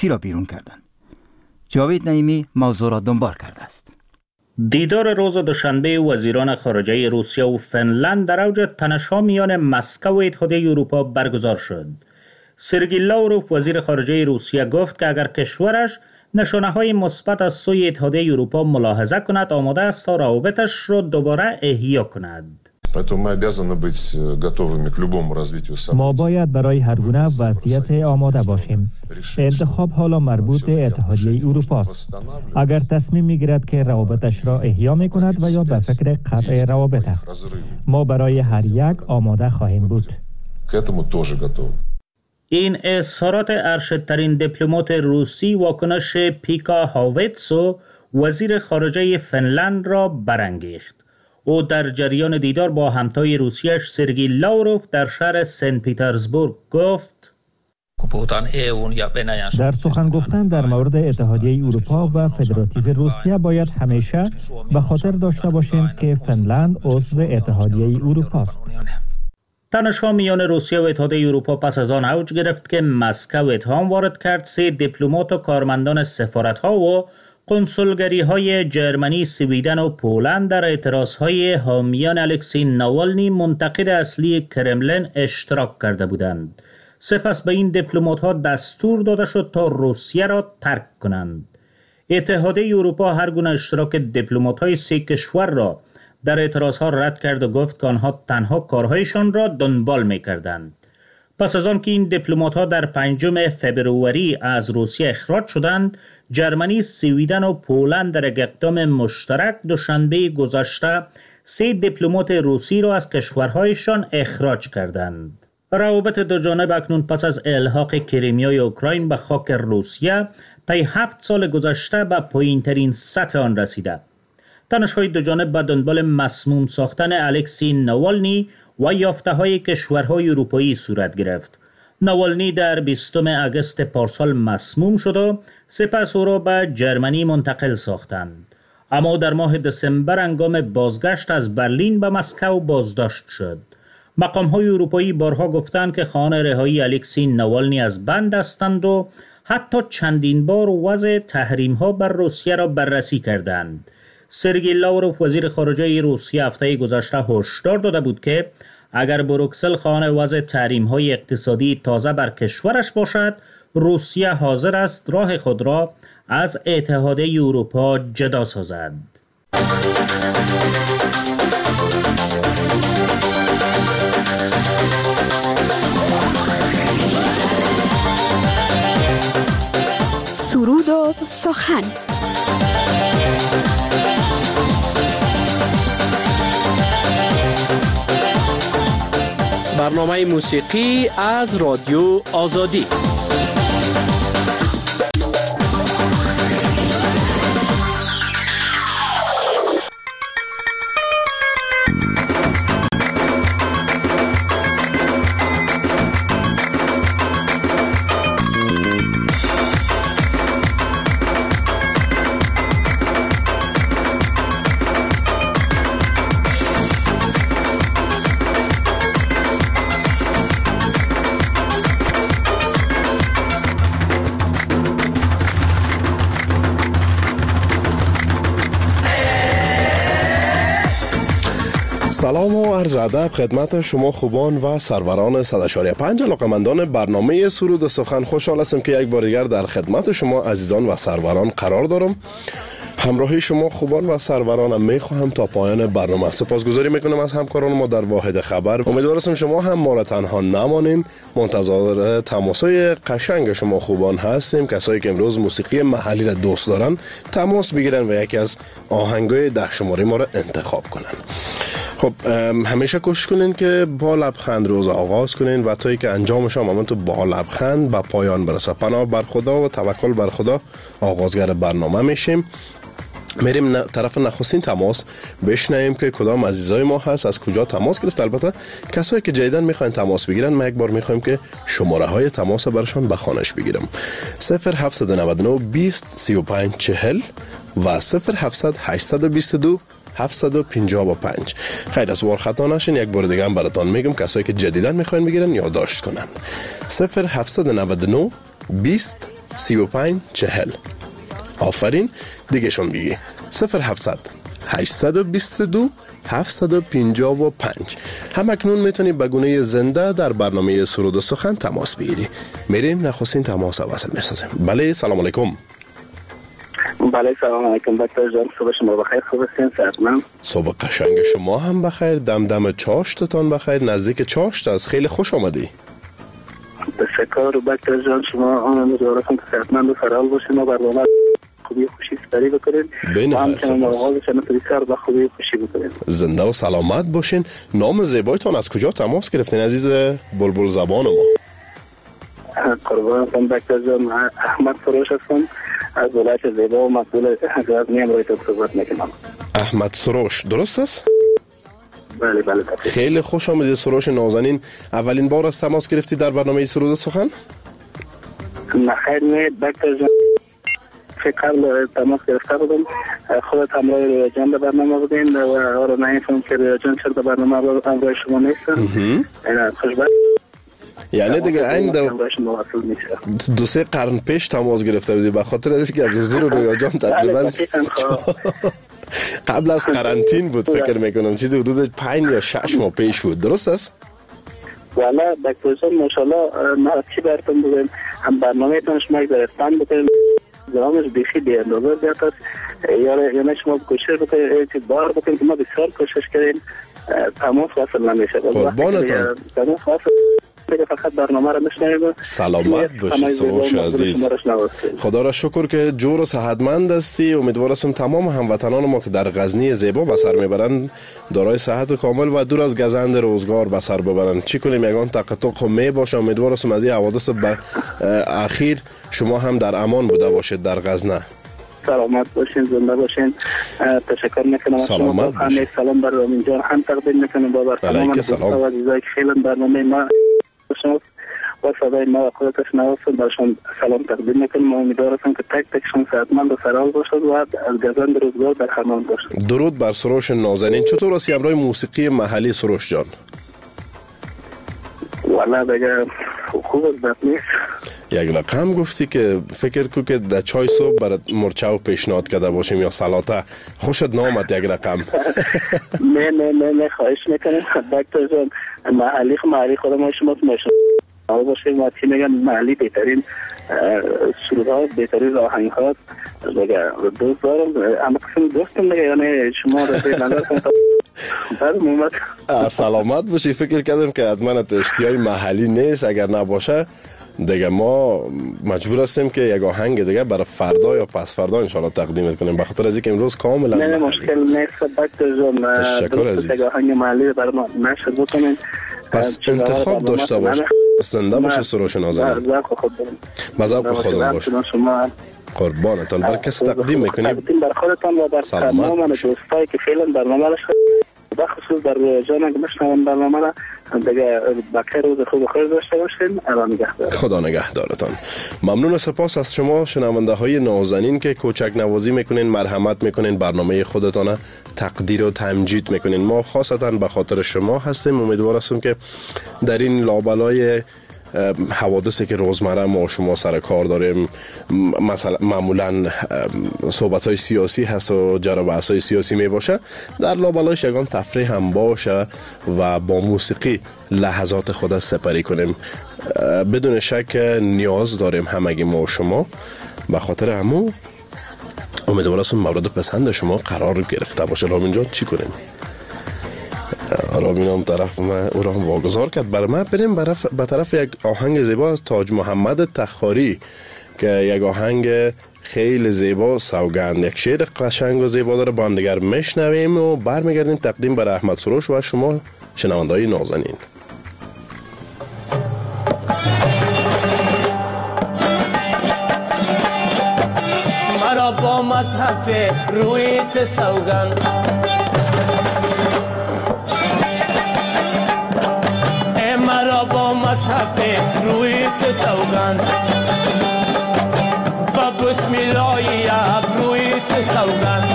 سختی را بیرون کردند. جاوید نعیمی موضوع را دنبال کرده است. دیدار روز دوشنبه وزیران خارجه روسیه و فنلند در اوج تنش‌ها میان مسکو و اتحادیه اروپا برگزار شد. سرگئی لاوروف وزیر خارجه روسیه گفت که اگر کشورش نشانه‌های مثبت از سوی اتحادیه اروپا ملاحظه کند آماده است تا روابطش را دوباره احیا کند. ما باید برای هر گونه وضعیت آماده باشیم. انتخاب حالا مربوط به اتحادیه اروپا است. اگر تصمیم میگیرد که روابطش را احیا میکند و یا به فکر قطع روابط است، ما برای هر یک آماده خواهیم بود. این اظهارات ارشدترین دیپلمات روسی واکنش پیکا هاویتسو وزیر خارجه فنلند را برانگیخت. او در جریان دیدار با همتای روسیش سرگئی لاوروف در شهر سن پیترزبورگ گفت: در سخن گفتن در مورد اتحادیه اروپا و فدراتیو روسیه باید همیشه به خاطر داشته باشیم که فنلند عضو اتحادیه اروپا است. تنش‌ها میان روسیه و اتحادیه اروپا پس از آن اوج گرفت که مسکو اتهام وارد کرد 3 دیپلمات و کارمندان سفارت‌ها و کنسولگری‌های جرمنی، سویدن و پولند در اعتراض‌های حامیان الکسی ناوالنی منتقد اصلی کرملین اشتراک کرده بودند. سپس به این دیپلمات‌ها دستور داده شد تا روسیه را ترک کنند. اتحادیه اروپا هر گونه اشتراک دیپلمات‌های 3 کشور را در اعتراض‌ها رد کرد و گفت که آنها تنها کارهایشان را دنبال می‌کردند. پس از آن که این دیپلمات‌ها در 5 فبروری از روسیه اخراج شدند، جرمنی، سویدن و پولند در یک اقدام مشترک دوشنبه گذشته 3 دیپلمات روسی را از کشورهایشان اخراج کردند. روابط دو جانب اکنون پس از الحاق کریمیای اوکراین به خاک روسیه طی 7 سال گذشته به پایین‌ترین سطح آن رسیده. تنش‌های دو جانب به دنبال مسموم ساختن الکسی ناوالنی و یافته‌های کشورهای اروپایی صورت گرفت. ناوالنی در 20 اگست پارسال مسموم شد و سپس او را به جرمنی منتقل ساختند. اما در ماه دسامبر هنگام بازگشت از برلین به مسکو بازداشت شد. مقام‌های اروپایی بارها گفتند که خواهان رهایی الکسی ناوالنی از بند هستند و حتی چندین بار وضع تحریم‌ها بر روسیه را بررسی کردند. سرگئی لاوروف وزیر خارجه روسیه هفته گذشته هشدار داده بود که اگر بروکسل خواهان وضع تحریم‌های اقتصادی تازه بر کشورش باشد، روسیه حاضر است راه خود را از اتحادیه اروپا جدا سازد. سرود و سخن. برنامه موسیقی از رادیو آزادی. سلام و عرض ادب خدمت شما خوبان و سروران 100.5 علاقه‌مندان برنامه سرود و سخن. خوشحال هستم که یک بار دیگر در خدمت شما عزیزان و سروران قرار دارم. همراهی شما خوبان و سرورانم میخواهم تا پایان برنامه. سپاسگزاری میکنم از همکاران ما در واحد خبر. امیدوارم شما هم ما را تنها نمانین. منتظر تماسای قشنگ شما خوبان هستیم. کسایی که امروز موسیقی محلی را دوست دارن تماس بگیرن و یکی از آهنگای 10 شماره ما را انتخاب کنن. خب همیشه کوشش کنین که با لبخند روز آغاز کنین و تا که انجامش هم تو با لبخند به پایان برسه. پناه بر خدا و توکل بر خدا آغازگر برنامه میشیم. میریم طرف نخستین تماس بشنویم که کدام عزیزای ما هست، از کجا تماس گرفت. البته کسایی که جدیدن میخواین تماس بگیرن ما یک بار میخوایم که شماره های تماس برشان به خانش بگیرم. 0799 20 35 40 و 0700 822 755. خیر از وار خطا نشین. یک بار دیگه هم براتون میگم کسایی که جدیدن میخواین بگیرن یادداشت کنن. 0799 20 3540. آفرین، دیگه شون بگی 0700 822 755. هم اکنون میتونی به گونه زنده در برنامه سرود و سخن تماس بگیری. میریم نخستین تماس وصل میسازیم. بله، سلام علیکم. بله، سلام علیکم دکتر جان. صبح شما بخیر، خوب هستین؟ صحتمند؟ صبح قشنگ شما هم بخیر. دم چاشتتان بخیر. نزدیک چاشت از خیلی خوش آمدی. تشکر دکتر جان. شما امیدوارم که صحتمند و سرحال باشین و برنامه خوبی خوشی سپری بکنید و همچنان آغازش هم بسیار با خوبی خوشی بکنید. زنده و سلامت باشین. نام زیبایتان از کجا تماس گرفتین عزیز بلبل زبان ما؟ قربانتان دکتر جان، احمد سروش هستم از ولایت زیبا و مسئول غزنی امرویتان صحبت میکنم. احمد سروش، درست است؟ بله بله. خیلی خوش آمدید سروش نازنین. اولین بار از تماس گرفتی در برنامه سرود و سخن؟ نخیر نه دکتر جان، قبل تماس گرفته بودم. خودت همراه رویا جان در برنامه بودین و آره نمیفهم که رویا جان چرا در برنامه همراه شما نیستن. خوشبخت. یعنی دیگه این دو سه قرن پیش تماس گرفته بودی به خاطر از که از حضور رویا جان تقریبا قبل از قرنطین بود فکر میکنم، چیزی حدود 5 یا 6 ماه پیش بود، درست است؟ والا دکتر جان ماشاءالله ما چی براتون بگم، هم برنامه تان شما در استان بکنید زمانش بیخی بی اندازه زیاد است. یعنی شما کوشش بکنید بار بکنید که ما بسیار کوشش کردیم تماس وصل نمیشه. قربانتان. تماس وصل فقط برنامه را نشنوید. سلامت باشی سروش عزیز. خدا را شکر که جور و صحتمند هستی. امیدوارم تمام هموطنان ما که در غزنی زیبا به سر میبرند دارای صحت کامل و دور از گزند روزگار به سر ببرند. چی کنیم یگان تقطق می باشه. امیدوارم از این حوادث اخیر شما هم در امان بوده باشید در غزنه. سلامت باشین، زنده باشین. تشکر میکنم. سلامت باشین. سلام بر رامین جان هم تقدیم میکنم با تمام دوستان و عزیزایی که خیلی برنامه ما و صدای ما و خودتش نوستن برشان سلام تقدیم میکنم. امیدوارم که تک تکشون صحتمند و سرحال باشد و از گزند روزگار در امان باشد. درود بر سروش نازنین. چطور هستی امروز موسیقی محلی سروش جان؟ والا دیگه خوب است بد نیست. یک رقم گفتی که فکر کو که در چای صبح برات مرچاو پیشنهاد کرده باشیم یا سلاته، خوشت نامد یک رقم؟ نه خواهش میکنم دکتر جان. محلی خودم شما آقا باشیم و چی میگن محلی بهترین سرودها بهترین آهنگ‌ها دیگه دوست دارم. اما قسم دوستم دیگه یعنی شما را به نظر کنم بعد مومد. سلامت باشی. فکر کردم که حتما تو اشتیای محلی نیست. اگر نباشه دیگه ما مجبور هستیم که یک آهنگ دیگه برای فردا یا پس فردا انشالله تقدیم کنیم به خاطر از اینکه امروز کاملا نه مشکل نیست دکتر جان. تشکر عزیز. یک آهنگ محلی برای ما نشد بکنیم. پس انتخاب داشته باش. زنده باشه سروش نازنین. با ذوق خودم باش. قربانتان. بر کس تقدیم میکنیم؟ بر خودتان و بر تمام دوستایی که فعلا برنامه را به خصوص در رویا جان اگه بشنون برنامه را دیگه بخیر روز خوب خیر داشته باشین. خدا نگهدارتان. ممنون و سپاس از شما شنونده های نازنین که کوچک نوازی میکنین، مرحمت میکنین، برنامه خودتان تقدیر و تمجید میکنین. ما خاصتا به خاطر شما هستیم. امیدوار هستم که در این لابلای حوادثی که روزمره ما شما سر کار داریم، مثلا معمولا صحبت های سیاسی هست و جر و بحث های سیاسی می باشه، در لابلایش یگان تفریح هم باشه و با موسیقی لحظات خود سپری کنیم. بدون شک نیاز داریم همگی ما و شما. به خاطر همون امیدوارم مورد پسند شما قرار گرفته باشه. رامین جان چی کنیم؟ رامین هم طرف من او را واگذار کرد. برای من بریم به طرف یک آهنگ زیبا از تاج محمد تخاری که یک آهنگ خیلی زیبا سوگند، یک شعر قشنگ و زیبا داره. با هم دیگر میشنویم و برمیگردیم تقدیم بر احمد سروش و شما شنونده‌های نازنین. مرا با مصحف رویت سوگند، مرا با مصحف رویت سوگند، با بسم الله رویت سوگند،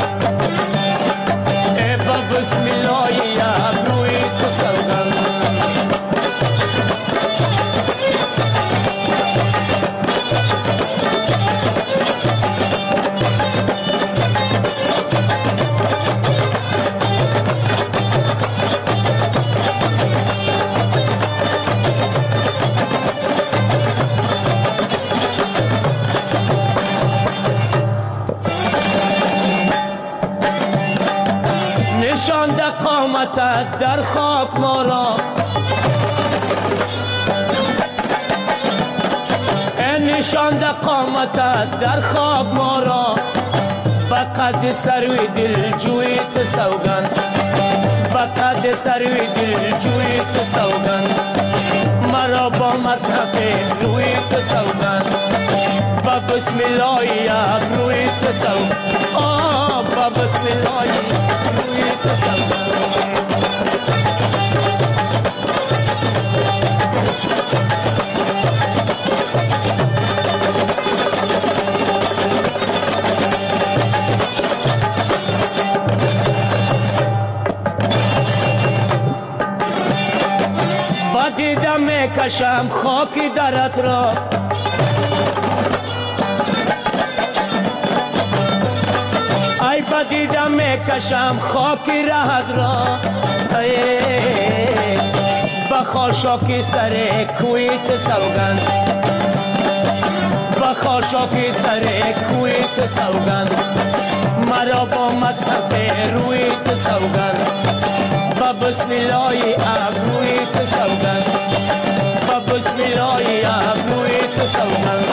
با بسم الله رویت سوگند. قامتت در خاک ما را نشاند قامتت در خاک ما را بقد سروی دل جویت سوگند بقد سروی دل جویت سوگند مرا با مصحف رویت سوگند با بسم الله یک رویت سوگند با بسم الله رویت سوگند دیدم میکشم خاکی درت را ای بدیدم میکشم خاکی رهت را بخاشاکی سر کویت سوگند بخاشاکی سر کویت سوگند مرا با مصحف رویت سوگند با بسم الله ابرویت سوگند با بسم الله ابرویت سوگند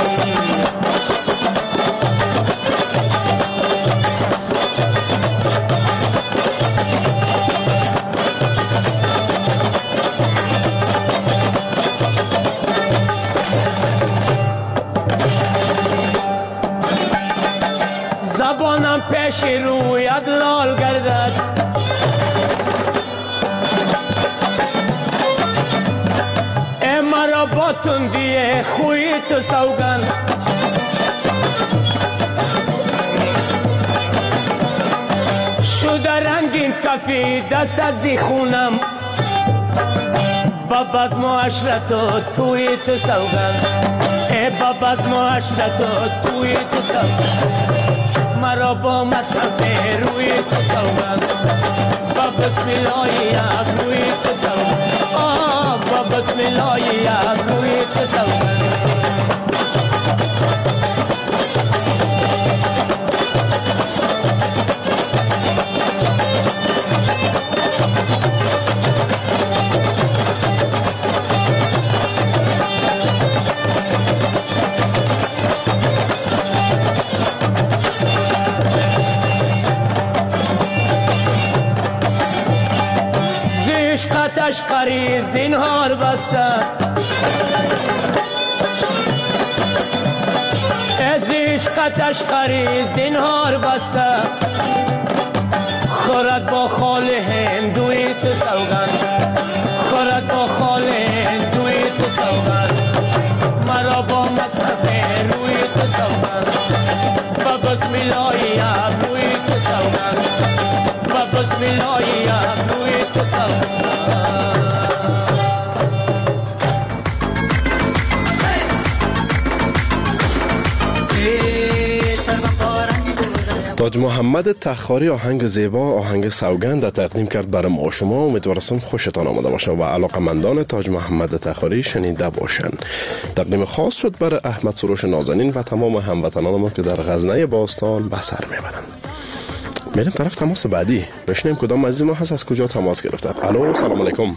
زبانم پیش رویت لال گردد مرا با تندی خوی تو سوگند شده رنگین کفی دست از خونم با بزم و عشرت و توی تو سوگند با بزم و عشرت و توی تو سوگند مرا با مصحف روی تو سوگند با بسم الله یک روی تو سوگند با بسم الله یک روی تو سوگند عشقتش قریز زینهار بسته از عشقتش قریز زینهار بسته خورد با خال هندوی تو سوگند خورد با خال هندوی تو سوگند مرا با مصحف روی تو سوگند با بسم الله یک روی تو سوگند با بسم الله یک روی تو سوگند تاج محمد تخاری آهنگ زیبا آهنگ سوگند تقدیم کرد برای ما شما. امیدوارم خوشتان آمده باشه و علاقمندان تاج محمد تخاری شنیده باشند. تقدیم خاص شد برای احمد سروش نازنین و تمام هموطنان ما که در غزنه باستان به سر میبرند. میریم طرف تماس بعدی بشنیم کدام عزیز ما هست از کجا تماس گرفته. الو سلام علیکم.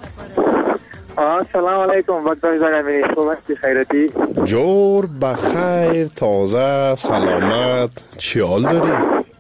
سلام علیکم وقت زنمی خوبی خیرتی جور بخیر تازه سلامت چی حال داری؟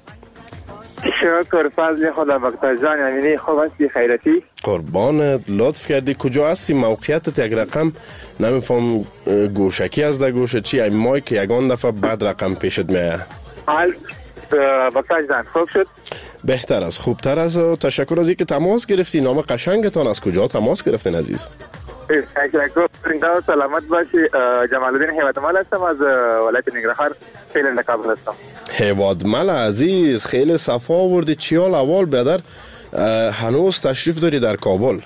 شکر فضل خدا وقت زنمی خوبی خیرتی قربانت لطف کردی کجا هستی موقعیتت یک رقم نمیفهم گوشکی از در گوشه چی این مای که یگان دفعه بعد رقم پیشت میه حال وقت زن خوب شد بهتر از خوبتر از تشکر از اینکه تماس گرفتی. نام قشنگتان از کجا تماس گرفتین عزیز؟ تشکر سلامت باشی. جمال الدین هیوادمل هستم از ولایت ننگرهار فعلا کابل هستم. هیوادمل عزیز خیلی صفا آوردی چی حال اول بیادر هنوز تشریف داری در کابل؟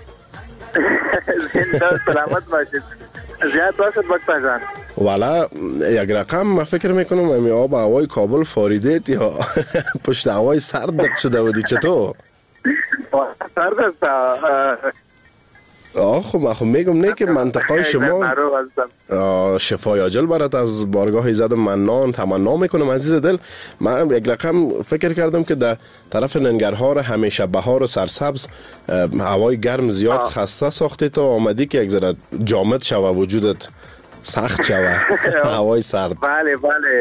زنده سلامت باشید زیاد باشد وقت جان والا یک رقم من فکر میکنم امی آب هوای کابل فاریدیت یا پشت هوای سرد شده بودی چطور؟ سرد است خب من میگم نه که منطقه شما شفای عاجل برات از بارگاه زد منان تمنا میکنم عزیز دل. من یک رقم فکر کردم که در طرف ننگرهار همیشه بهار و سرسبز هوای گرم زیاد خسته ساخته تا آمدی که یک ذره جامد شوه وجودت سخت شوه هوای سرد. بله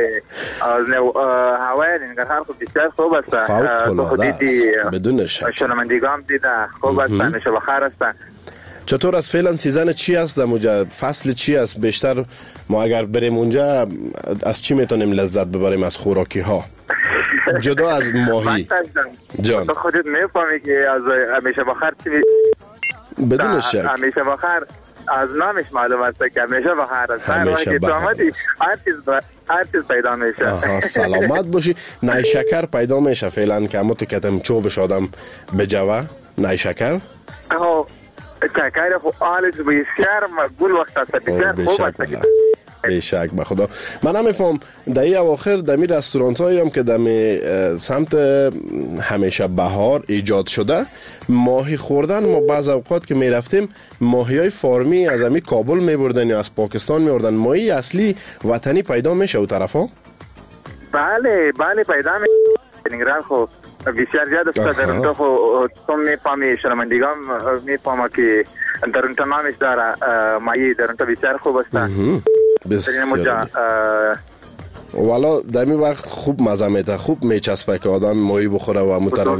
هوای ننگرهار خب بسیار خوب است. فوق العاده بدون شک. شنوندگان دیده خوب است همیشه بخیر است. چطور از فعلا سیزن چی است در اونجا؟ فصل چی است؟ بیشتر ما اگر بریم اونجا از چی میتونیم لذت ببریم از خوراکی ها جدا از ماهی؟ جان تو خودت میفهمی که از همیشه بخیر چی بدون شک همیشه بخیر از نامش معلوم است که همیشه بخیر است. هر وقت تو آمدی هر چیز پیدا میشه. سلامت باشی. نای شکر پیدا میشه فعلا که همون تو کتم چوبش آدم بجوه نای شکر شکر حالش بسیار مقبول وقت است. بسیار خوب است. بیشک به خدا. من نمیفهم در این اواخر در می رستورانت هایی هم که در سمت همیشه بهار ایجاد شده ماهی خوردن، ما بعض اوقات که می رفتیم ماهی های فارمی از همی کابل می بردن یا از پاکستان می بردن. ماهی اصلی وطنی پیدا میشه او طرف ها؟ بله پیدا میشه. نگران خب بسیار زیاد است. در اونجا تو میفهمی شنوندگان میفهمه که در اونجا نامش داره ماهی در اونجا بسیار خوب است. بسیار والا در این وقت خوب مزه میده، خوب میچسبه که آدم ماهی بخوره و همون طرف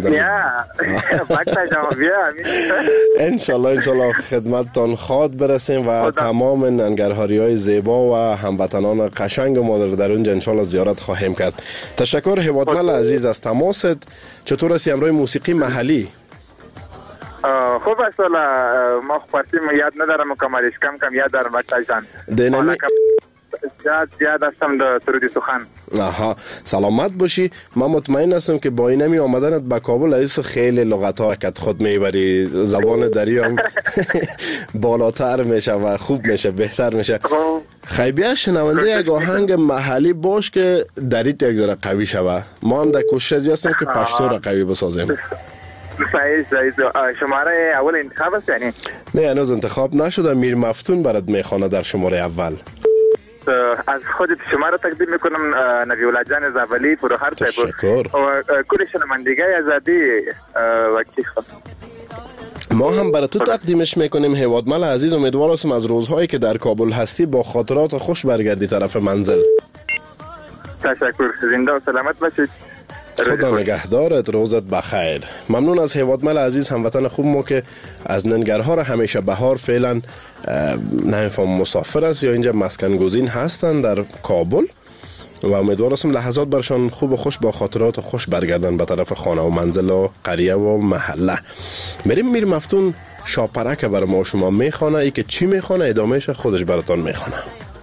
انشالله خدمتتان خواد برسیم و تمام ننگرهاری های زیبا و هموطنان قشنگ ما در اونجا انشالله زیارت خواهیم کرد. تشکر هیوادمل عزیز از تماست. چطور است امروز موسیقی محلی؟ خوب است. ما خواستیم یاد ندارم مکملش کم یاد دارم وقتا جان دینامی زیاد هستم در سرود سخن. سلامت باشی. من مطمئن هستم که با اینمی آمدنت به کابل از خیلی لغت ها که خود میبری، زبان دری هم بالاتر میشه و خوب میشه، بهتر میشه. خیبیه شنونده یک آهنگ محلی باش که دریت یک ذره قوی شوه. ما هم در کوشش هستیم که پشتو را قوی بسازیم. صحیح. شماره اول انتخاب است یعنی؟ نه هنوز انتخاب نشده. میر مفتون برات میخوانه در شماره اول. از خودت شماره تقدیم میکنم نبی الله جان زولی فروخر صاحب. تشکر. کل شنوندگان آزادی وقتی خود ما هم برای تو تقدیمش میکنیم. هیوادمل عزیز، امیدوار هستم از روزهایی که در کابل هستی با خاطرات خوش برگردی طرف منزل. تشکر. زنده و سلامت باشید. خدا نگهدارت. روزت بخیر. ممنون از هیوادمل عزیز، هموطن خوب ما که از ننگرهار همیشه بهار فعلا نمیفهم مسافر است یا اینجا مسکن گزین هستن در کابل و امیدوار هستم لحظات برشان خوب و خوش با خاطرات خوش برگردن به طرف خانه و منزل و قریه و محله. بریم میر مفتون شاپرک برای ما شما میخوانه. ای که چی میخوانه ادامهش خودش براتون میخوانه.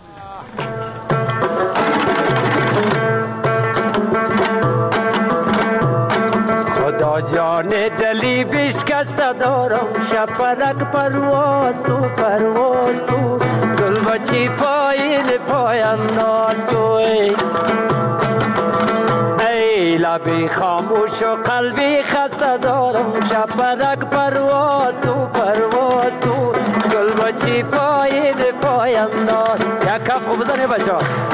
جان دلی بشکسته دارم، شپرک پرواز کو گل بچی پایم ناز کو. ای لبی خاموش و قلبی خسته دارم، شپرک پرواز کو گل بچی پایم ناز. یک کف خوب بزنه بچه.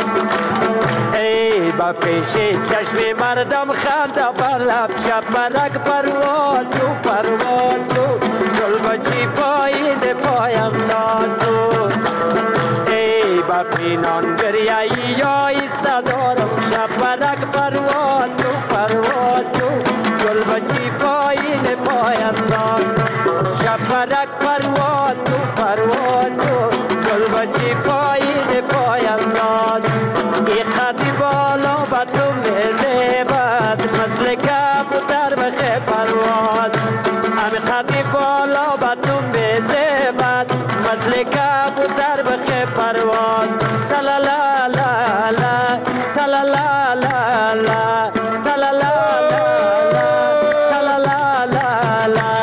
ای با پیش چشم مردم خنده بر لب، شپرک پرواز کو گل بچی پایم ناز کو. ای با پینان گریایی یا ایسته دارم، شپرک پرواز کو گل بچی پایم ناز. شپرک پرواز کو گل بچی پایم ناز. ای خطی بالا با تو میزیبد، مثل کبوتر بخه پرواز. همی خطی بالا با تو میزیبد، مثل کبوتر بخه پرواز. تلالا لا لا تلالا لا لا تلالا لا لا تلالا لا لا.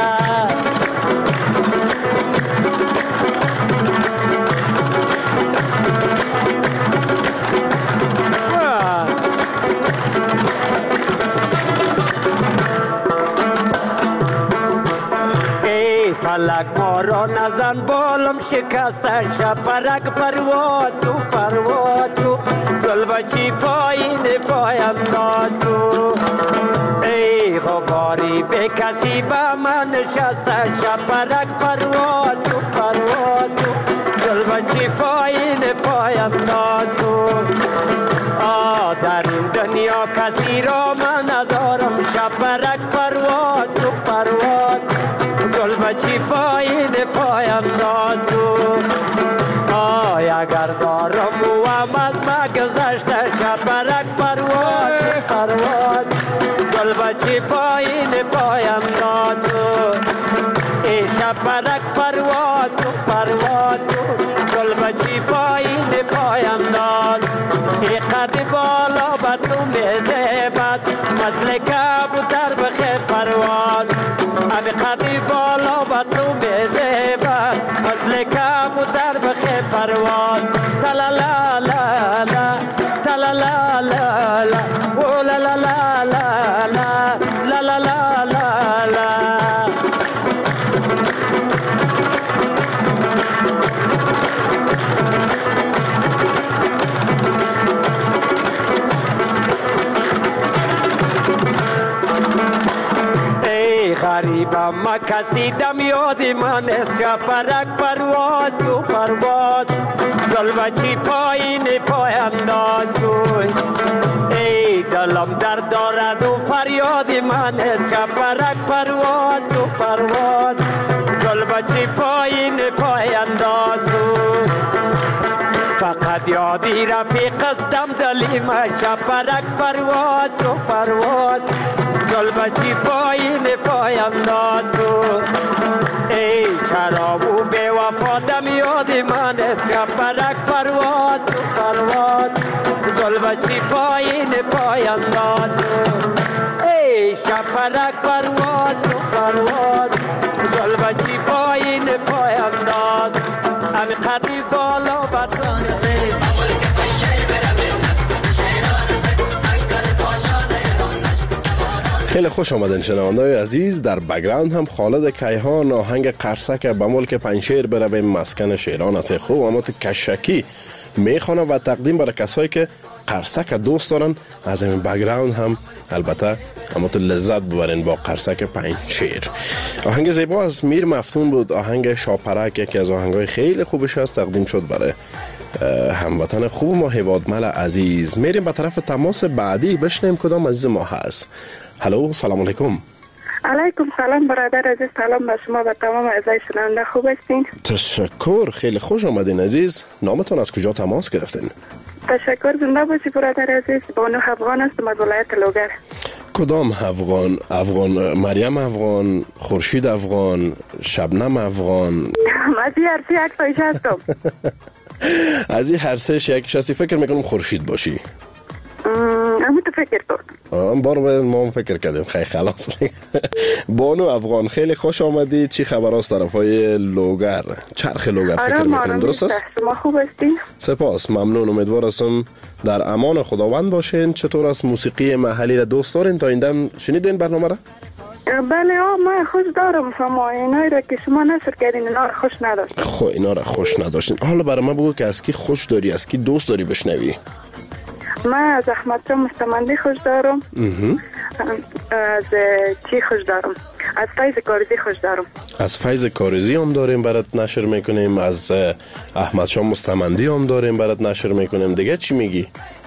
را نزن بالم شکسته شپرک پرواز کو پرواز کو گل بچی پایین پای انداز کو ای غباری به کسی با من نشسته شپرک پرواز کو پرواز کو گل بچی پایین پای انداز کو در این دنیا کسی را من ندارم شپرک پرواز کو پرواز گل بچی پایین پای انداز کو اگر دارم و هم از ما گذشته شپرک پرواز کو پرواز گل بچی پایین پای انداز کو ای شپرک پرواز کو پرواز کو گل بچی پایین پای انداز ای قد بالا با تو میزبد مثل کبوتر بخیر پرواز اب قد بالا با تو میزبد مثل کبوتر بخیر پرواز تلا لا لا لا تلا لا لا لا او لا لا لا لا لا لا لا لا لا غریبم ما کسی دم یاد من است شپرک پرواز کو پرواز گل بچی پایین پای انداز کو ای دلم درد دارد و فریاد من است شپرک پرواز کو پرواز گل بچی پایین پای انداز کو فقط یادی رفیق استم دلیم شپرک پرواز کو پرواز گل بچی پایین پای انداز کو ای چرا و بے وفا دم یاد من است شپرک پرواز کو پرواز گل بچی پایین پای انداز کو ای شپرک پرواز کو پرواز گل بچی پایین پای انداز امی قدی بالا بدران خیلی خوش آمدین شنونده‌های عزیز. در بک‌گراند هم خالد کیهان آهنگ قرصک به ملک پنجشیر برویم مسکن شیران است خوب اما تو کشکی میخوانه و تقدیم برای کسایی که قرصک دوست دارن. از این بک‌گراند هم البته اما تو لذت ببرین با قرصک پنجشیر. آهنگ زیبا از میر مفتون بود. آهنگ شاپرک یکی از آهنگای خیلی خوبش است، تقدیم شد برای هموطن خوب ما هیوادمل عزیز. میریم به طرف تماس بعدی بشنیم کدام عزیز ما هست. هلو سلام علیکم. علیکم سلام برادر عزیز، سلام به شما و تمام اعضای شنونده. خوب هستین؟ تشکر، خیلی خوش آمدین عزیز. نامتون از کجا تماس گرفتین؟ تشکر، زنده باشی برادر عزیز. بانو افغان هستم از ولایت لوگر. کدام افغان؟ افغان مریم افغان، خورشید افغان، شبنم افغان؟ از این هر سه یک تایش هستم. از این هر سه یکیش هستی. فکر میکنم خورشید باشی. اما تو فکر کن. بار باید ما هم فکر کردیم. خیلی خلاص. بانو افغان خیلی خوش آمدید. چی خبر است طرف های لوگر؟ چرخ لوگر فکر میکنم درست است؟ شما خوب هستین؟ سپاس، ممنون. امیدوار هستم در امان خداوند باشین. چطور است موسیقی محلی را دوست دارین؟ تا این دم شنیدین برنامه را؟ بله من خوش دارم. شما اینایی را که شما نشر کردین اینا را خوش نداشتین. خب اینا را خوش نداشتین. حالا برای من بگو که از کی خوش داری، از کی دوست داری بشنوی؟ من از احمد شاه مستمندی خوش دارم. از چی خوش دارم؟ از فیض کارزی خوش دارم. از فیض کارزی هم داریم برات نشر میکنیم. از احمد شاه مستمندی هم داریم برات نشر میکنیم. دیگه چی میگی؟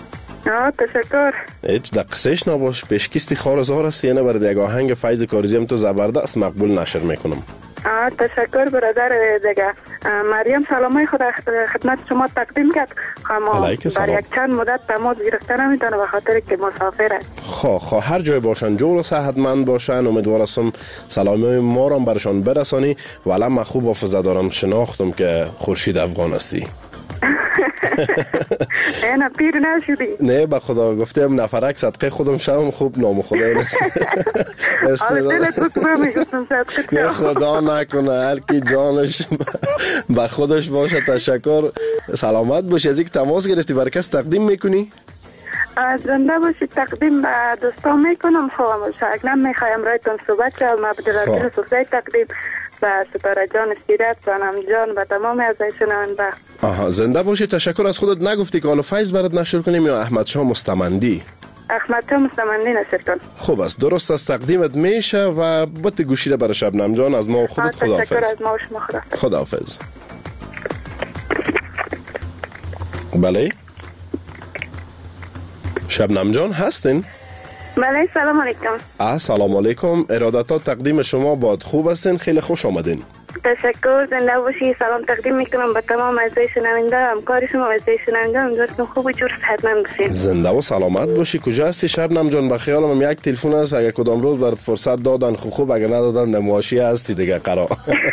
تشکر. هیچ دقیقش نباش. پیشکیستی خارزار است یعنی برای یک آهنگ فیض کارزی هم تو زبردست مقبول نشر میکنم. تشکر برادر دیگه. مریم سلامای خود خدمت شما تقدیم کرد. اما برای یک چند مدت تماس گرفته نمیتونه به خاطر که مسافره. خب هر جای باشن جور و صحتمند باشن. امیدوار هستم سلامی ما را برشان برسانی. ولی من خوب حافظه دارم، شناختم که خورشید افغان هستی. نه پیر نشدی. نه به خدا گفتم نفرک صدقه خودم شم. خوب نام خدای نیست. نه خدا نکنه، هر کی جانش به خودش باشه. تشکر، سلامت باشی. از اینکه تماس گرفتی برای کس تقدیم میکنی؟ زنده باشی. تقدیم به دوستان میکنم. خواهم شاید نمیخوایم رایتون صحبت کنم. عبدالعزیز سلطانی تقدیم و ستاره جان سیرت و نم جان و تمام از شنونده. آها، زنده باشی. تشکر. از خودت نگفتی که آل فیض برات نشر کنیم یا احمد شاه مستمندی؟ احمد شاه مستمندی نشر کن. خوب است، درست است، تقدیمت میشه و بط گوشی را برای شبنم جان از ما و خودت. خداحافظ. تشکر از ما و شما. خداحافظ. بله شبنم جان هستین؟ بله سلام علیکم. سلام علیکم. ارادتا تقدیم شما باد. خوب هستین؟ خیلی خوش آمدین. تشکر. زنده باشی. سلام تقدیم میکنم به تمام اعضای شنونده، همکار شما اعضای شنونده. امیدوارم خوب و جور صحتمند باشین. زنده و سلامت باشی. کجا هستی شبنم جان؟ به خیالم یک تلفن است، اگر کدام روز برات فرصت دادن خوب، اگر ندادن نمایشی هستی دیگه قرار.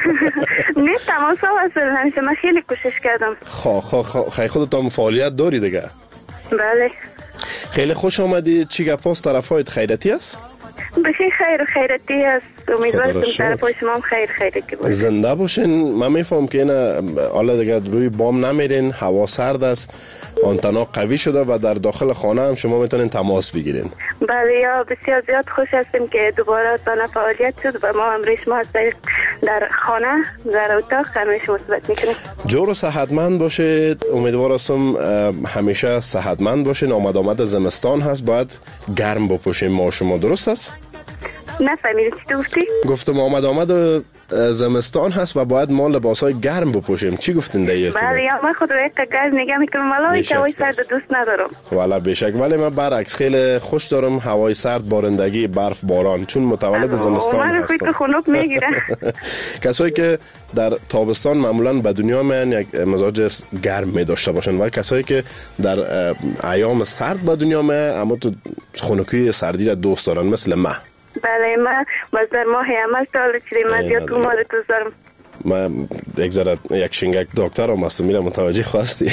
نه تماسا وصل همیشه. من خیلی کوشش کردم. خیلی خودت هم فعالیت داری دیگه. بله. خیلی خوش آمدی. چی گپاست؟ طرفایت خیرتی است؟ بخیر خیر و خیرتی است. امیدوارم طرفای شما هم خیرتی باشه. زنده باشین. من میفهم که اینا حالا دیگه روی بام نمیرین، هوا سرد است، آنتنا قوی شده و در داخل خانه هم شما میتونین تماس بگیرین. بله یا بسیار زیاد خوش هستیم که دوباره تانه فعالیت شد و ما امروز شما در خانه در اتاق خانه شما صحبت میکنیم. جور و صحتمند باشید. امیدوار هستم همیشه صحتمند باشین. آمد زمستان هست، باید گرم بپوشیم ما شما. درست است؟ نفهمیدی چی گفتی؟ گفتم آمد زمستان هست و باید ما لباسای گرم بپوشیم. چی گفتین دیگه؟ بله یا من خود رو یک گرم نگه میکنم، ولی هوای سرد دوست ندارم. والا بیشک. ولی من برعکس خیلی خوش دارم هوای سرد، بارندگی، برف، باران، چون متولد زمستان هستم. من خودت خنک میگیره. کسایی که در تابستان معمولا به دنیا میان یک مزاج گرم می داشته باشن و کسایی که در ایام سرد به دنیا میان اما تو خنکی سردی را دوست دارن، مثل من. بله من در ماه عمل سال چیزی من زیاد کمال دوست دارم. من یک شنگک دکتر هم هستم، میرم متوجه خواستی.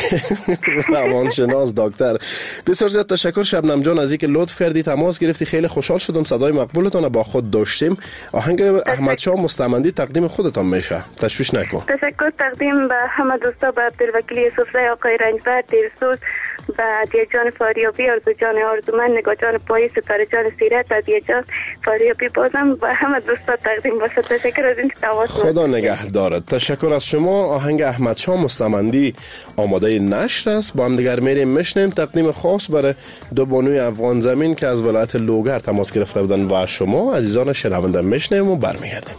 روانشناس دکتر. بسیار زیاد تشکر شبنم جان از اینکه لطف کردی تماس گرفتی. خیلی خوشحال شدم صدای مقبولتان با خود داشتیم. آهنگ احمد شاه مستمندی تقدیم خودتان میشه، تشویش نکن. تشکر. تقدیم به همه دوستا، به عبدالوکیل سفره، آقای رنجبر، دیرسوز، به عدیه جان فاریابی، آرزو جان آرزومند، نگاه جان پایی، ستاره جان سیرت، عدیه جان فاریابی، بازم به همه دوستا تقدیم باشه. تشکر از اینکه تماس خدا نگه دارد. تشکر از شما. آهنگ احمد شاه مستمندی آماده نشر است. با هم دیگر میریم میشنیم. تقدیم خاص برای دو بانوی افغان زمین که از ولایت لوگر تماس گرفته بودن و شما عزیزان شنونده میشنیم و برمیگردیم.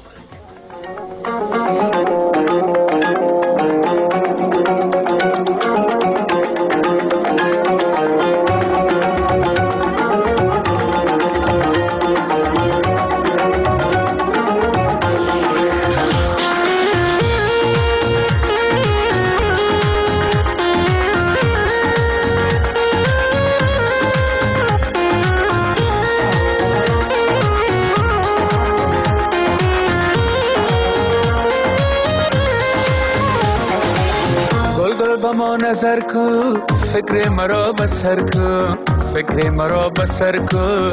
نظر کو فکر مرا بسر کو، فکر مرا بسر کو،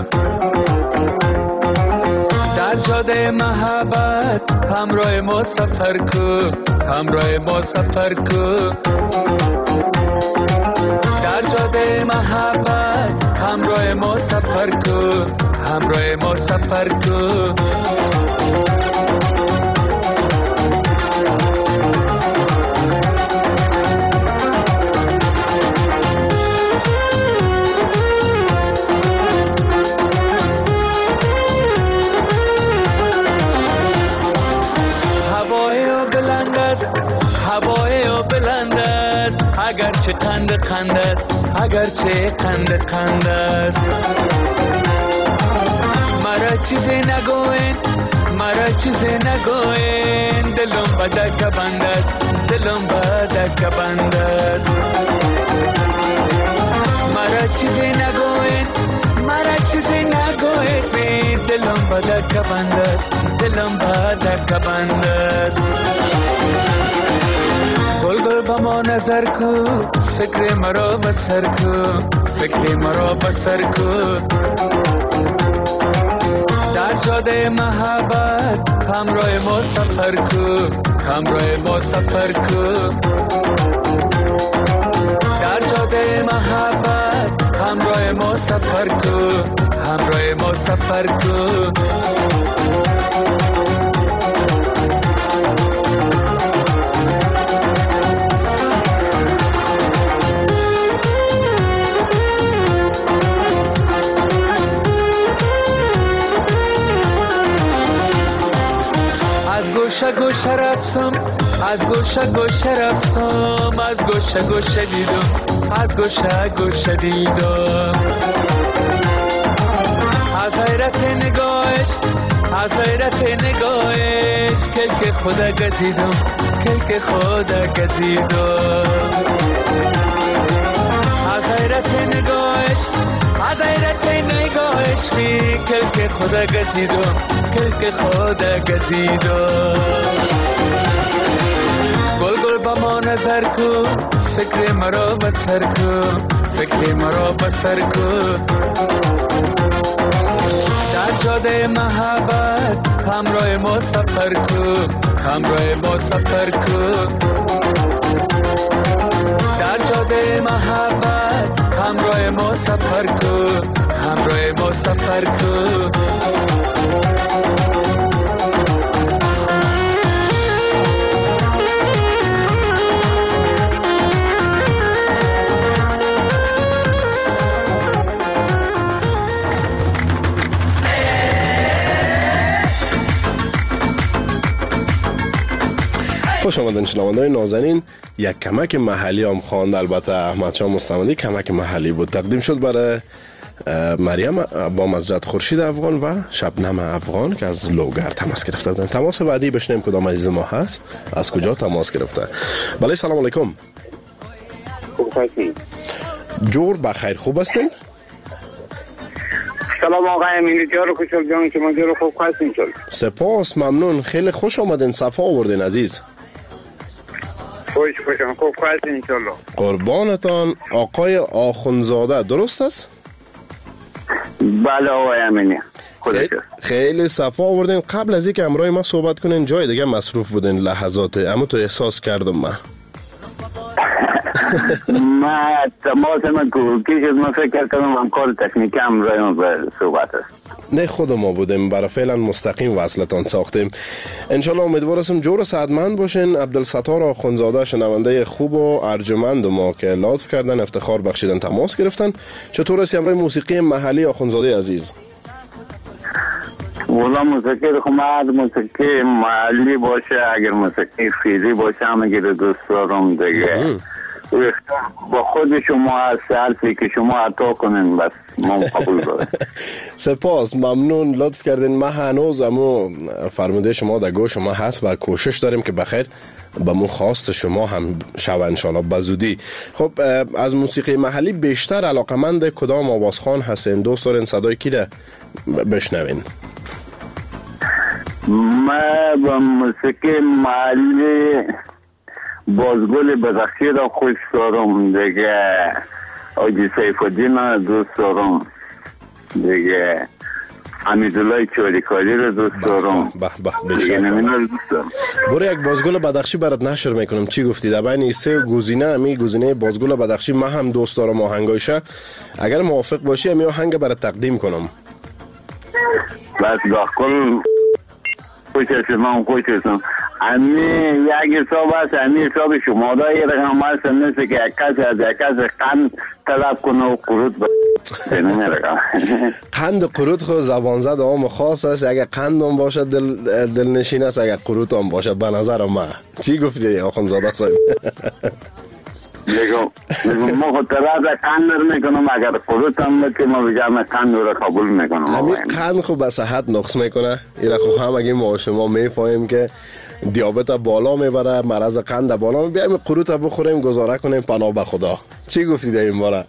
در جاده محبت همراه ما سفر کو، همراه ما سفر کو، در جاده محبت همراه ما سفر کو، همراه ما سفر کو. اگرچه قند است، اگرچه قند است، مرا چیزی نگوین، مرا چیزی نگوین، دلم به دکه بند است، دلم به دکه بند است، مرا چیزی نگوین، مرا چیزی نگوین، دلم به دکه بند است، دلم به دکه بند است. گل گل با ما نظر کو، فکر مرا بسر کو، فکر مرا بسر کو، در جاده محبت همراه ما سفر کو، همراه ما سفر کو، در جاده محبت همراه ما سفر کو، همراه ما سفر کو. گوشه گوشه رفتم از گوشه گوشه رفتم از گوشه گوشه دیدم از گوشه گوشه دیدم از حیرت نگاهش از حیرت نگاهش که خدا گزیدم که خدا گزیدم از حیرت نگاهش از حیرت نگاهش که خدا گزیدم که خدا گزیدم گل گل با ما نظر کو فکر مرا بسر کو فکر مرا بسر کو در جاده محبت همراه ما سفر کو همراه ما سفر کو در جاده محبت همراه ما سفر کو همراه ما سفر کو خوش آمدین شنوندگان نازنین. یک کمک محلی هم خواند، البته احمد شاه مستمدی کمک محلی بود، تقدیم شد برای مریم با مزرعه خورشید افغان و شبنم افغان که از لوگر تماس گرفته بودن. تماس بعدی بشنیم کدام عزیز ما هست، از کجا تماس گرفته. بله سلام علیکم. خوب هستین؟ جور بخیر، خوب هستین؟ سلام آقای امینی جان، خوشحال جان، شما جور خوب هستین؟ سپاس، ممنون، خیلی خوش آمدین، صفا آوردین عزیز. خوشم، خوب هستین انشالله. قربانتان. آقای آخونزاده درست است؟ بله آقای امینی. خیلی صفا آوردین. قبل از اینکه امروز ما صحبت کنین جای دیگه مصروف بودین لحظات، اما تو احساس کردم ما تماس من که من فکر کردم هم کار تکنیکی امروز به صحبت است. نه خود ما بودیم، برای فعلا مستقیم وصلتان ساختیم. انشالله امیدوار هستم جور و سعادتمند باشین. عبدالستار آخونزاده شنونده خوب و ارجمند ما که لطف کردن افتخار بخشیدن تماس گرفتن. چطور است امروز موسیقی محلی آخونزاده عزیز؟ والا موسیقی خماد موسیقی محلی باشه، اگر موسیقی فیزی باشه هم اگر دوست دارم دیگه با خود شما از حرفی که شما عطا کنین بس ما قبول دارم. سپاس، ممنون، لطف کردین. ما هنوز امو فرموده شما در گوش شما هست و کوشش داریم که بخیر با مو خواست شما هم شود انشالله بزودی. خب از موسیقی محلی بیشتر علاقمند کدام آوازخوان هستین؟ دوست دارین صدای کی را بشنوین؟ ما با موسیقی محلی بازگل بدخشی را خوش دارم دیگه، آجی سیف الدین دوست دارم دیگه، حمیدالله چاریکاری را دوست دارم دیگه، نمینا دوست دارم. برو یک بازگل بدخشی برات نشر میکنم. چی گفتی؟ در بین سه گزینه امی گزینه بازگل بدخشی ما هم دوست دارم آهنگایشه. اگر موافق باشی امی آهنگ برات تقدیم کنم. بس داخل خوش هستم، خوش هستم. امی یک حساب هست، امی حساب شما دا یه رقم هست، نیست که یک کسی از یک کسی قند طلب کنه و قروط نمی رقم. قند قروط خود زبان زد عام خاص است. اگر قند هم باشه دل نشین است، اگر قروط هم باشه به نظر ما. چی گفتی آخونزاده صاحب؟ ما خود طرف قند میکنم، اگر قروط هم که ما بجام قند رو قبول میکنم. همین قند خوب به صحت نقص میکنه. ایره خوب هم اگه ما شما میفهمیم که دیابت بالا میبره، مرض قند بالا میبره، بیایم قروط بخوریم گزاره کنیم پناه به خدا. چی گفتید این باره؟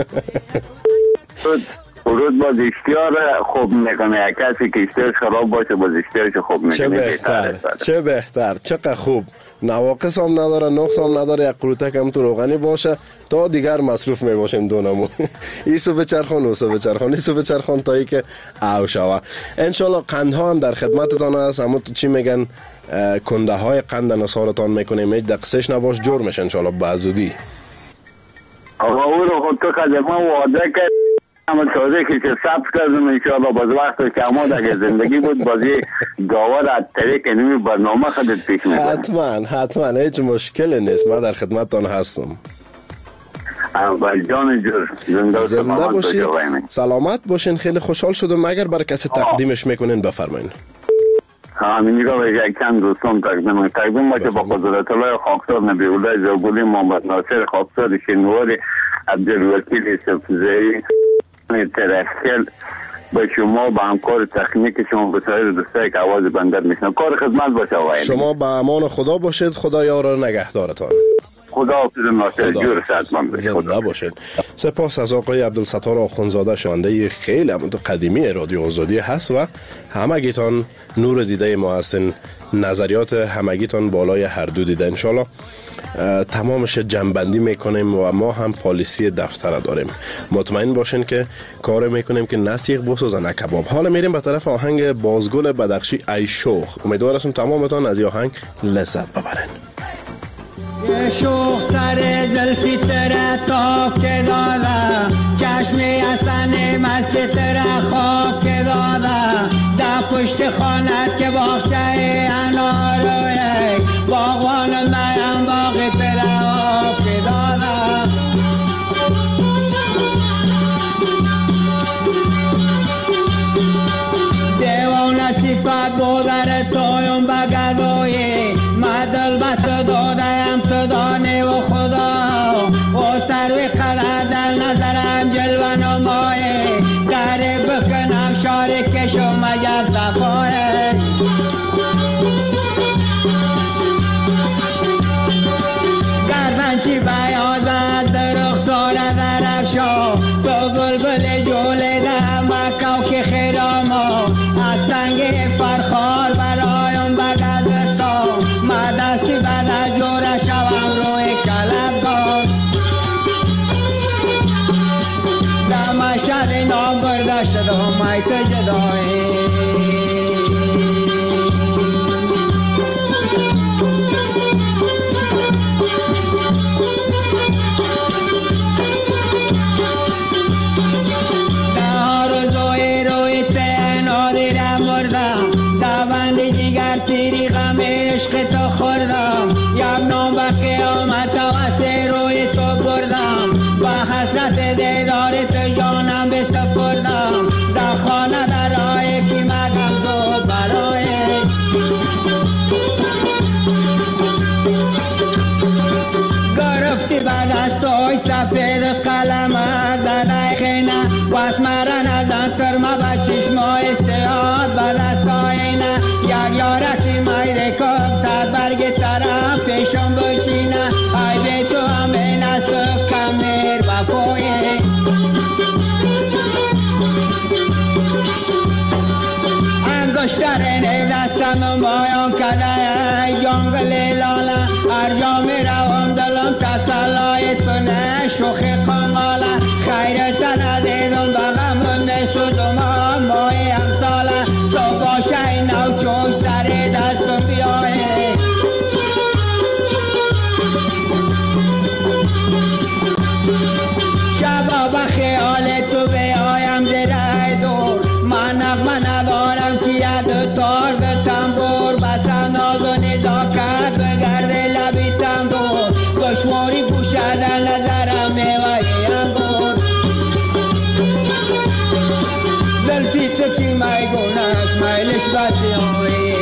قروط باز اشتیار خوب میکنه. یک کسی که اشتیارش خراب باشه باز اشتیارش خوب میکنه. چه بهتر، چه بهتر، چقدر خوب. نواقص هم نداره، نقص هم نداره. یک قروتک هم تو روغنی باشه تا دیگر مصروف میباشیم دونمون. ایسو بچرخون اوسو بچرخون، ایسو بچرخون تا ای که او شوه. انشالله قندها هم در خدمتتان هست. اما تو چی میگن کنده های قند نثارتان میکنیم، هیچ دقیقش نباش، جور میشه انشالله بازودی. آقا او رو خود تو خدمه وعده کرد اما تازه که ثبت کردم انشاءالله باز وقت که اما دیگه زندگی بود بازی گاور از طریق نمی برنامه خودت پیش میکنم. حتما هیچ مشکلی نیست، ما در خدمتتان هستم. اول جان جور زنده باشین، سلامت باشین. خیلی خوشحال شدم. اگر برای کسی تقدیمش میکنین بفرمایین. همین نگاه یک چند دوستان تقدیم باشه با قدرت الله خاکسار نبی‌الله زوگلی محمد ناصر خاکسار شنواری عبدالوکیل سفزایی ترخیل به شما به همکار تکنیک شما به سایر دوستایی که آواز بندر میشنن کار خدمت باشه آقای شما به امان خدا باشید. خدا یار و نگهدارتان. خدا حافظ ناصر جور صحتمند باشید. زنده باشید. سپاس از آقای عبدالستار آخوندزاده شنونده خیلی قدیمی رادیو آزادی هست و همگیتان نور دیده ما هستین. نظریات همگیتان بالای هر دو دیده. انشالله تمامش جنبندی میکنیم و ما هم پالیسی دفتر داریم. مطمئن باشین که کار میکنیم که نه سیخ بسوزه نه کباب. حالا میریم به طرف آهنگ بازگل بدخشی ای شوخ. امیدوار هستم تمامتان از این آهنگ لذت ببرین. یه شوخ سر زلفی تره تاک داده چشمی اصنی مستی تره خاک داده در پشت خانت که باخچه اناروی باغوان نیم باقی تره آک داده دیوان صفت بودر تویم بگدوی مدل بط دادیم تو دانه و خدا و سروی قدر در نظرم جلوه نمایه دره بکنم شاری کشو مجب صفایه گردنچی بیازد درختار درفشا تو بلبل جوله ده مکاو که خیراما از سنگ فرخار برایم بگذستا ما دستی بعد از جوره شوم روی کلبگاه در مشهد نام برده شده همه تو جدایی تیری غم عشق تو خوردم یک نام و قیامت و سه روی تو بردم و حسرت دیدار تو جانم بسپردم در خانه در راه کی مگم تو برای گرفتی بعد از توی سفید قلمت در خینه و اسمرن از انصر ما به چشمای استعاد بعد از آینه یک یارکی میره کب سر برگ طرف پیشم بشینه ای به تو هم این است کمیر وفایه انگشترین دستم مایان کده جنگل لاله هر جا میروم دلم تسلای تو نه شوخی قماله خیرت ندیدم بغم نشدم مای امثاله تو باشه نو چون سر دستم بیایه شبا به خیال تو بیایم دره دور من نغمه ندارم که ید تار به تنبور بسم ناز و نزاکت بگرده لبی تندور دشواری پوشدن نظرم میوهی انگور زلفی تو کی میگونه است میلش بسی آوی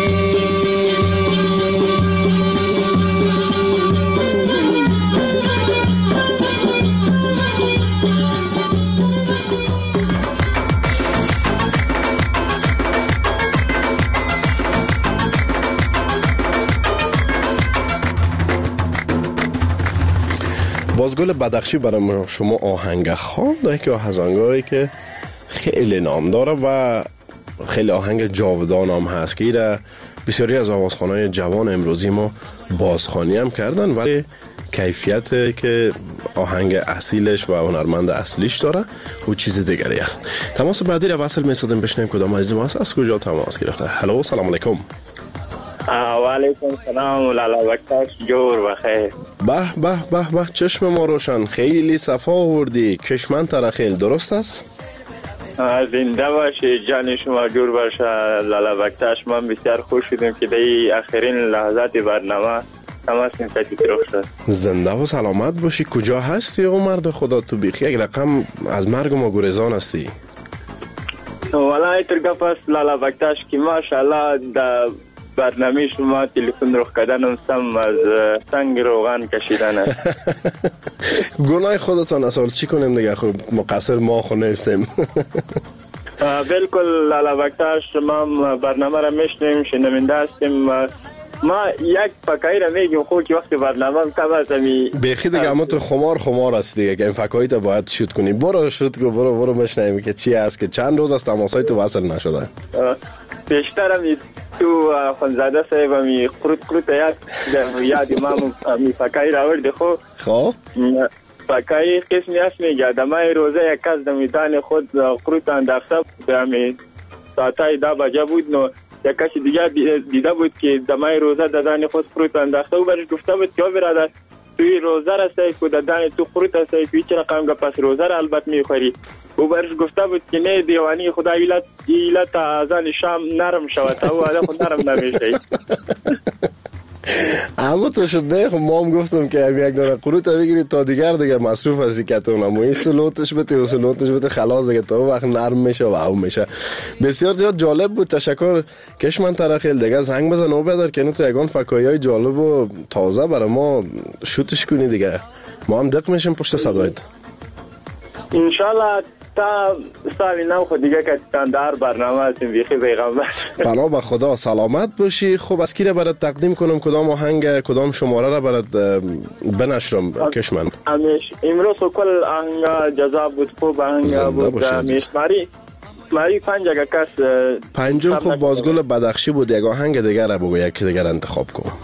بازگل بدخشی برای شما آهنگ خواند که آهنگایی که خیلی نام داره و خیلی آهنگ جاودان هم هست که ایره بسیاری از آوازخوانای جوان امروزی ما بازخوانی هم کردن ولی کیفیت که آهنگ اصیلش و هنرمند اصلیش داره و چیز دیگری است. تماس بعدی رو وصل می‌سازیم بشنیم کدام عزیز ما از کجا تماس گرفته. هلو سلام علیکم. و علیکم سلام لالا وقتش جور بخیر. به چشم ما روشن خیلی صفا آوردی کشمن ترخیل درست است؟ زنده باشی جان شما جور باشه لالا وقتش من بسیار خوش شدم که در آخرین لحظات برنامه تماس شد. زنده و سلامت باشی. کجا هستی او مرد خدا تو بیخی یک رقم از مرگ ما گریزان هستی؟ والا اینطور گپ است لالا بکتاش که ماشاءالله در برنامه شما تلفن رو کردن هم از سنگ روغن کشیدن است. گناه خودتان اصلا چی کنیم دیگه، خب مقصر ما خو نیستیم. بالکل لالا بکتاش ما برنامه را میشنیم، شنونده هستیم. ما یک فکایی را میگیم خوب که وقتی برنامه کم است بیخی دیگه اما تو خمار است دیگه که این فکایی تا باید شوت کنی. برو شوت کن، برو مشنیم که چی است که چند روز از تماسای تو وصل نشده. بیشتر همی تو خانزاده صاحب همی قروت یاد امام همی فکایی را ورده خب فکایی قسمی هست میگه دمای روزه یک کس دمیدان خود قروت انداخته همی ساعتای 10 بجه بود. نو یک کسی دیگه دیده بود که دمای روزه دادن خود قروت انداخته و برش گفته بود که برادر توی روزه را سعی که دادن تو قروت سعی که چرا قیم که پس روزه را البته میخوری. او برش گفته بود که نه دیوانی خدا ایلت آزان شام نرم شود تا او آده خود نرم نمیشه. اما تو شد نه، خب ما هم گفتم که یک دانه قروت بگیرید تا دیگه مصروف از دیگتون هم این سلوتش بده خلاص دیگه تا وقت نرم میشه و او میشه. بسیار زیاد جالب بود. تشکر کشمن ترخیل دیگه زنگ بزن او بدار که تو یگان فکایی های جالب و تازه برای ما شوتش کنی دیگه، ما هم دق میشیم پشت صدایت انشالله. تا سامی نو خود دیگه که در برنامه هستیم بیخی پیغمبر. بنا به خدا سلامت باشی. خب از کی را برات تقدیم کنم، کدام آهنگ کدام شماره را برات بنشرم کشمن؟ امروز کل آهنگ جذاب بود، خوب آهنگ بود. ماری پنج کس پنجم خب بازگل بدخشی بود. یک آهنگ دیگر را بگو، یک دیگر انتخاب کن.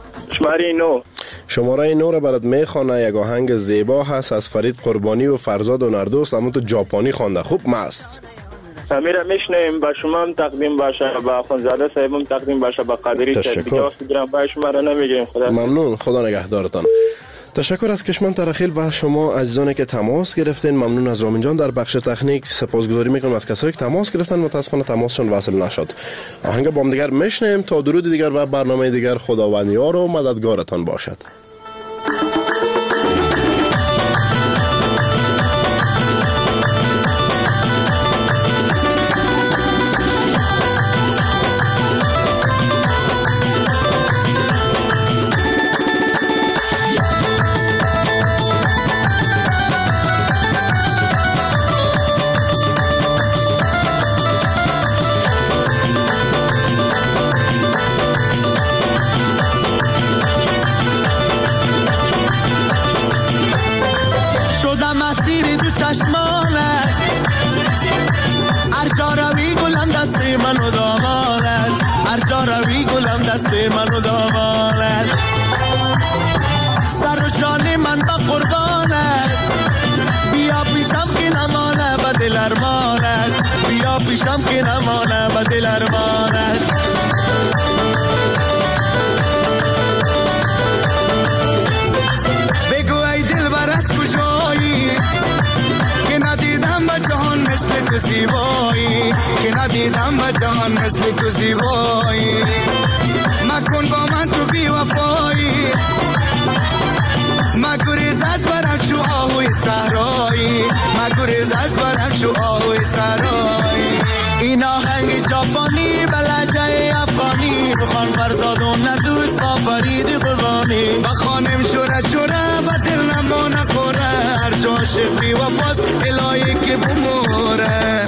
شماره 9 را برات میخوانه. یک آهنگ زیبا هست از فرید قربانی و فرزاد و نردوست، اما تو ژاپنی خوانده. خوب مست میره میشنیم. با شما هم تقدیم باشه، با خانزاده صاحب هم تقدیم باشه، با قادری تشکر. با شما را نمیگیم. خدا ممنون، خدا نگهدارتان. تشکر از کشمن ترخیل و شما عزیزانی که تماس گرفتین. ممنون از رامین جان در بخش تکنیک. سپاسگزاری میکنم از کسایی که تماس گرفتن، متاسفانه تماسشون وصل نشد. آهنگ با هم دیگر میشنیم تا درود دیگر و برنامه دیگر. خداوند یار و مددگارتان باشد. منو دامانت سر و جان من با قربانت، بیا پیشم که نمانه با دل ارمانت، بیا پیشم که نمانه با دل ارمانت. بگو ای دل بر از کجایی که ندیدم با جهان مثل تو زیبایی، که ندیدم با جهان مثل تو زیبایی. مکن با من تو بی وفایی، مگریز از برم شو آهوی صحرایی، مگریز از برم شو آهوی صحرایی. این آهنگ ژاپنی بلجه افغانی، بخوان فرزاد و ندوست با فرید قربانی. بخوانم شوره شوره با دل نما نخوره، هر جا عاشق بی وفاست الهی که بموره.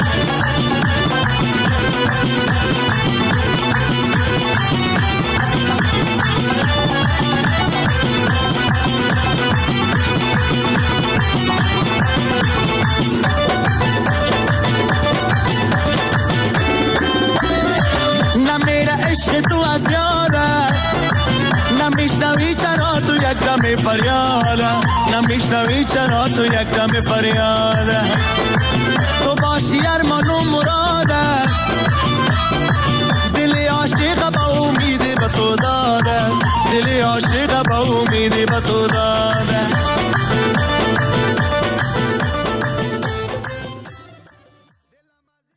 عشق تو از یادم نمیشنوی چرا تو یک دم فریادم، نمیشنوی چرا تو یک دم فریادم. تو باشی ارمان و مراد